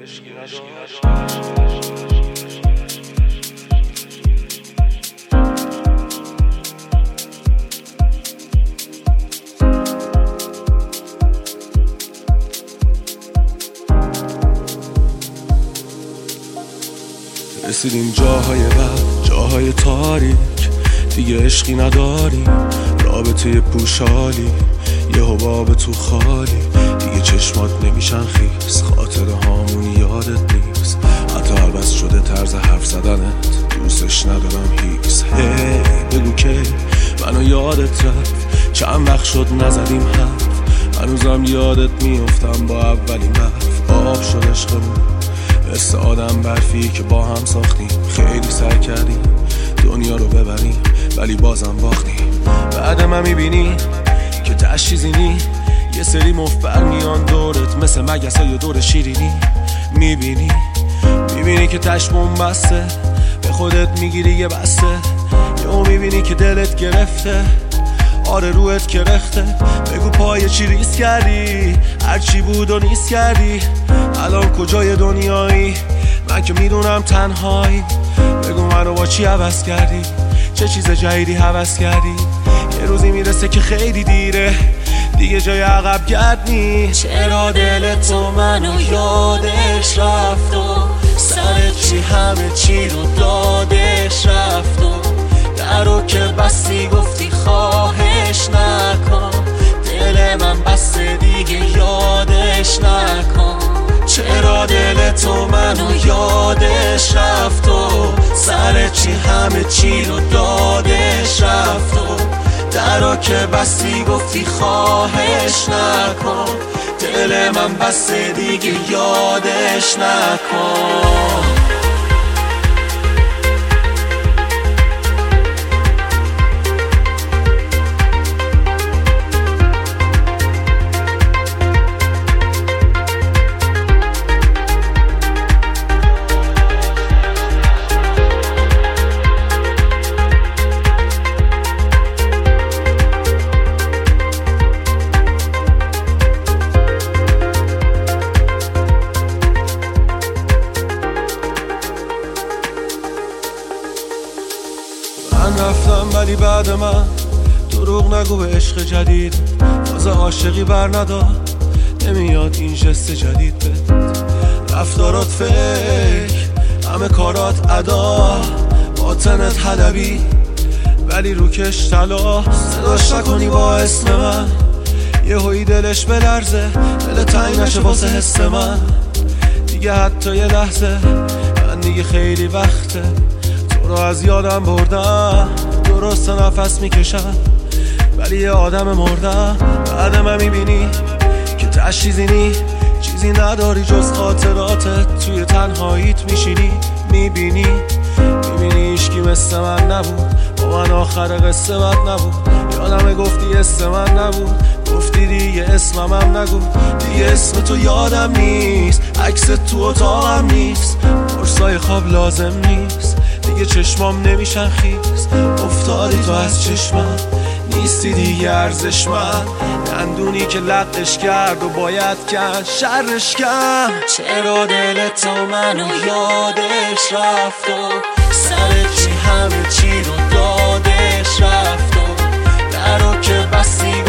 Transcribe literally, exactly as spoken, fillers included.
رسیدیم جاهای بد، جاهای تاریک، دیگه عشقی نداری، رابطه پوشالی، یه حباب تو خالی، دیگه چشمات نمیشن خیس، خاطر هامون یادت نیست، حتی عوض شده طرز حرف زدنت، دوستش ندارم هیس. هی بگو که منو یادت رفت، چند وقت شد نزدیم حرف، هنوزم یادت میافتم با اولین برف، آب شد عشقمون مثل آدم برفی که با هم ساختیم، خیلی سعی کردیم دنیا رو ببریم ولی بازم باختیم. بعد من میبینی که تش چیزی نی، یه سری مفبر میان دورت مثل مگس های دور شیرینی، میبینی میبینی که تش بسته، به خودت میگیری یه بسته، یهو میبینی که دلت گرفته، آره روحت کرخته، بگو پای چی ریس کردی، هرچی بود و نیست کردی، الان کجای دنیایی، من که میدونم تنهایی، بگو منو با چی عوض کردی، چه چیز جدیدی هوس کردی، یه روزی میرسه که خیلی دیره، دیگه جای عقب گرد نیست. چرا دل تو منو یادش رفت و سر چی همه چی رو دادش رفت و درو که بستی گفتی خواهش نکن، دل من بسته دیگه یادش نکن. چرا دل تو منو یادش رفت و سر چی همه چی رو دادش رفت و درو که بستی گفتی خواهش نکن، دل من بسته دیگه یادش نکن. من رفتم ولی بعد من دروغ نگو به عشق جدید، تازه عاشقی بر نداد، نمیاد این جست جدید بد، رفتارات فکر، همه کارات ادا، باطنت حلبی ولی روکش طلا، صداش نکنی با اسم من، یه هایی دلش بلرزه، دل تنگ نشه واسه حس من، دیگه حتی یه لحظه، من دیگه خیلی وقته تو رو از یادم بردم، درست نفس میکشم ولی یه آدم مردم. بعد من میبینی که تش چیزی نی، چیزی نداری جز خاطراتت، توی تنهاییت میشینی، میبینی میبینی عشقی مثل من نبود، با من آخر قصه بد نبود، یادمه گفتی اسم من نبود، گفتی دیگه اسمم هم نگو، دیگه اسم تو یادم نیست، عکس تو اتاقم نیست، فرصای خواب لازم نیست، دیگه چشمام نمیشن خیس، افتادی تو از چشمم، نیستی دیگه ارزش من، دندونی که لقش کرد و باید کن شرش کن. چرا دل تو منو یادش رفت و سر چی همه چی رو دادش رفت و درو که بستی